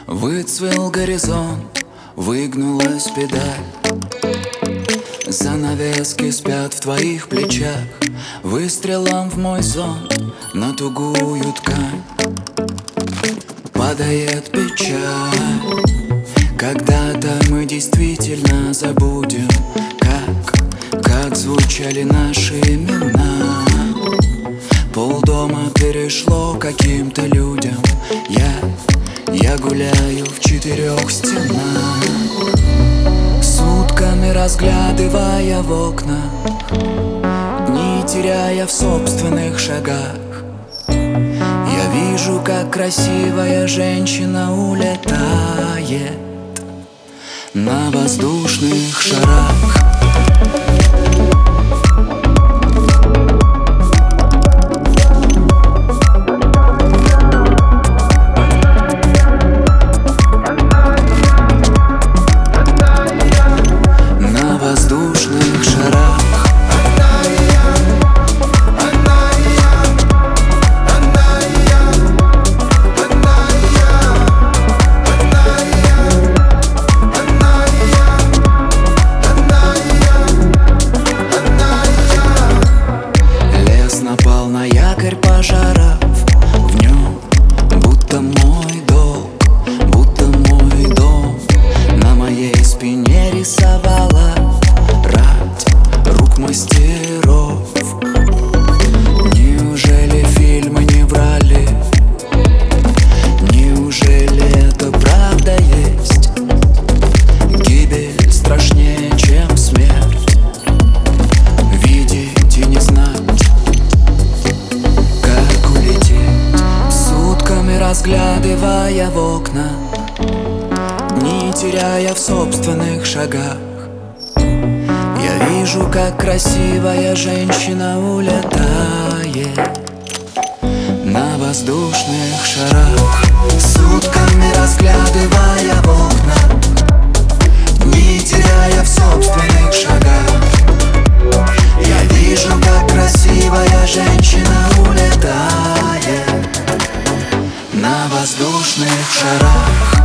Выцвел горизонт, выгнулась педаль. Занавески спят в твоих плечах. Выстрелом в мой сон на тугую ткань падает печаль. Когда-то мы действительно забудем, как звучали наши имена. Полдома перешло каким-то людям. Я гуляю в 4 стенах, сутками разглядывая в окна, дни теряя в собственных шагах. Я вижу, как красивая женщина улетает на воздушных шарах. Напал на якорь пожаров, в нем будто мой долг, будто мой дом. На моей спине рисовала рать рук мастеров. Неужели фильмы не врали? Неужели это правда есть? Гибель страшнее, чем смерть. Видеть и не знать, разглядывая в окна, не теряя в собственных шагах. Я вижу, как красивая женщина улетает на воздушных шарах. Сутками разглядывая в окна, не теряя в собственных шагах. Я вижу, как красивая женщина улетает на воздушных шарах.